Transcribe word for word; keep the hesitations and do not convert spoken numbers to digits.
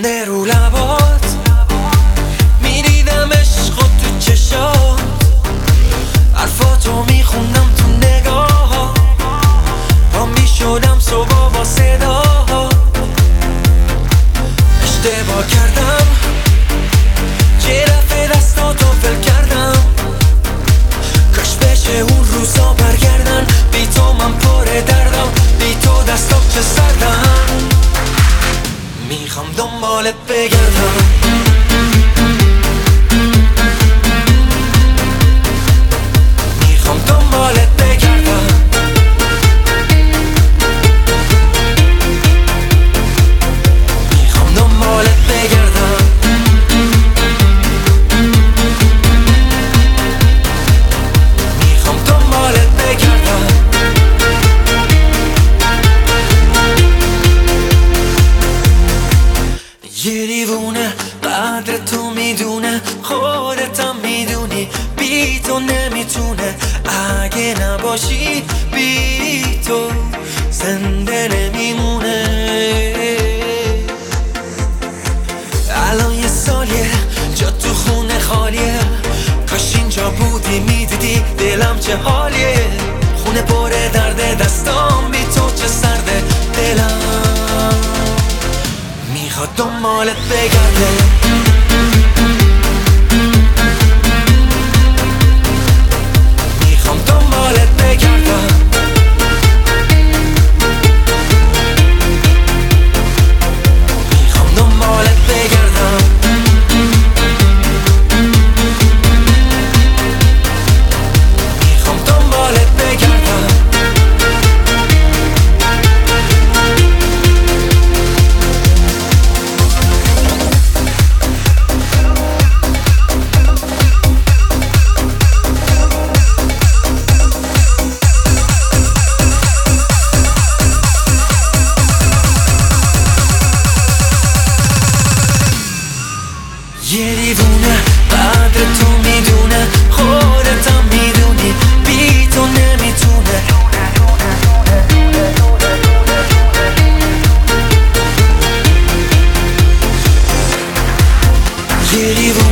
مونده رو لبات، میدیدم عشق تو چشات، حرفاتو میخوندم تو نگاه، پا میشدم صبح با صدا. اشتباه کردم چه دفعه دستاتو فل کردم، کاش بشه اون روزا برگردن. بی تو من پر دردم، بی تو دستام چه سردم، میخوام دنبالت بگردم. میخوام دنبالت بگردم. میخوام دنبالت بگردم. میخوام دنبالت بگردم. یه دیوونه قدر تو میدونه، خودتم میدونی بی تو نمیتونه. اگه نباشی بی تو زنده نمیمونه. الان یه سالیه جا تو خونه خالیه، کاش اینجا بودی میدیدی دلم چه حالیه. خونه پر درده، دستام بی تو چه سرده، دلم میخواد دنبالت بگرده. میخوام دنبالت بگردم. میخوام دنبالت بگردم. میخوام دنبالت بگردم. یه دیوونه قدر تو میدونه، خودتم میدونی بی تو نمیتونه. یه دیوونه